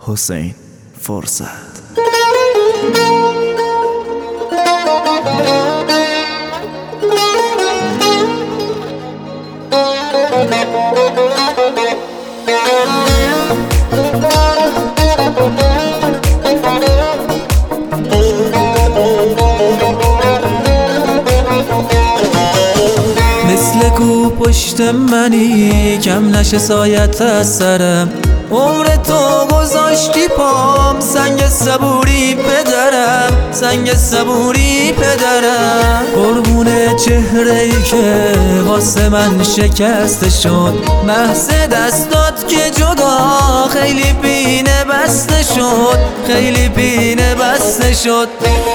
حسین فرصت. مثل کو پشت منی کم نشه سایت از سرم، عمر تو گذاشتی پام، سنگ صبوری پدرم، سنگ صبوری پدرم. قربون چهره ای که واسه من شکسته شد، محض دستات که جدا خیلی پینه بسته شد، خیلی پینه بسته شد.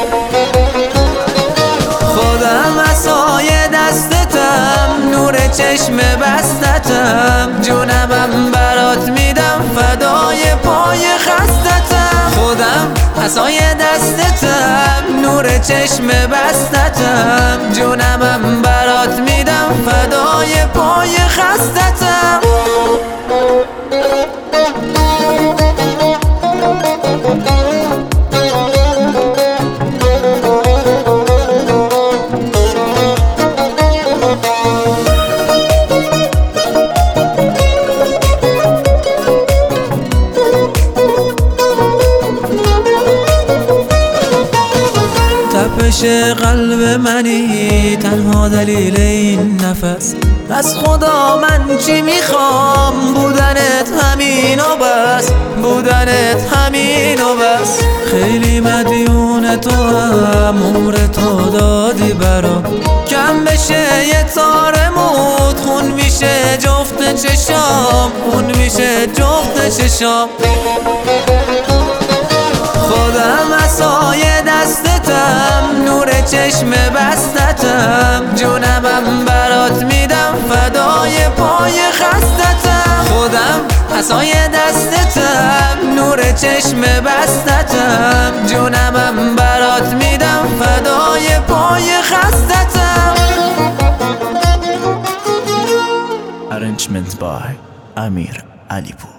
خودم عصای دستتم، نور چشم بستتم، جونم برات میدم فدای پای خستتم. خودم عصای دستتم، نور چشم بستتم، جونم برات میدم فدای پای خستتم. تپش قلب منی تنها دلیل این نفس، از خدا من چی میخوام؟ بودنت همین و بس، بودنت همین و بس. خیلی مدیون تو هم، عمر تو دادی برام، کم بشه یه تار موت، خون میشه جفت چشام، خون میشه جفت چشام. خودم عصای دستتم، نور چشم بستتم، جونم برات میدم فدای پای خستتم. خودم عصای دستتم، نور چشم بستتم، جونم برات میدم فدای پای خستتم. Arrangement by امیر علیپور.